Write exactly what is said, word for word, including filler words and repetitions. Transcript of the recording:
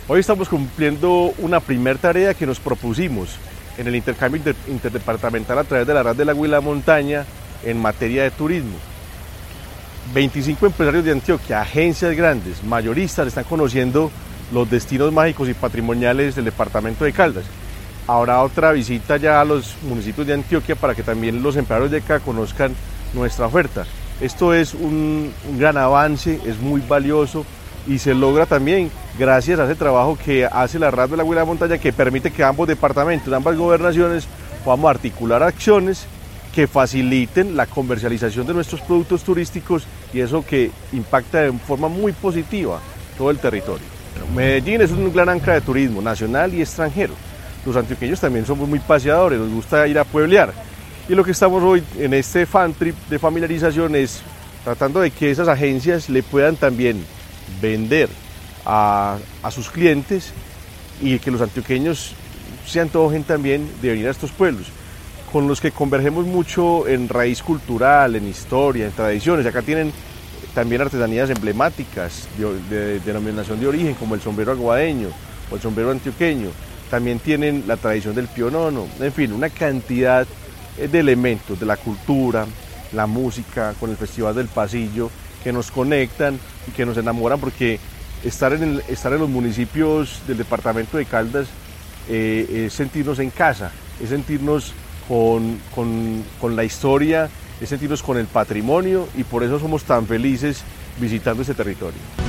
Hoy estamos cumpliendo una primer tarea que nos propusimos en el intercambio inter interdepartamental a través de la R A D del Agua y la Montaña en materia de turismo. veinticinco empresarios de Antioquia, agencias grandes, mayoristas, están conociendo los destinos mágicos y patrimoniales del departamento de Caldas. Habrá otra visita ya a los municipios de Antioquia para que también los empresarios de acá conozcan nuestra oferta. Esto es un, un gran avance, es muy valioso y se logra también gracias a ese trabajo que hace la R A D del Agua y la Montaña, que permite que ambos departamentos, ambas gobernaciones, podamos articular acciones que faciliten la comercialización de nuestros productos turísticos y eso que impacta de forma muy positiva todo el territorio. Medellín es un gran ancla de turismo nacional y extranjero. Los antioqueños también somos muy paseadores, nos gusta ir a pueblear. Y lo que estamos hoy en este fan trip de familiarización es tratando de que esas agencias le puedan también vender a, a sus clientes y que los antioqueños se antojen también de venir a estos pueblos, con los que convergemos mucho en raíz cultural, en historia, en tradiciones. Acá tienen también artesanías emblemáticas de, de, de denominación de origen, como el sombrero aguadeño o el sombrero antioqueño. También tienen la tradición del pionono, en fin, una cantidad de elementos de la cultura, la música, con el Festival del Pasillo, que nos conectan y que nos enamoran, porque estar en, el, estar en los municipios del departamento de Caldas eh, es sentirnos en casa, es sentirnos con, con, con la historia, es sentirnos con el patrimonio, y por eso somos tan felices visitando este territorio.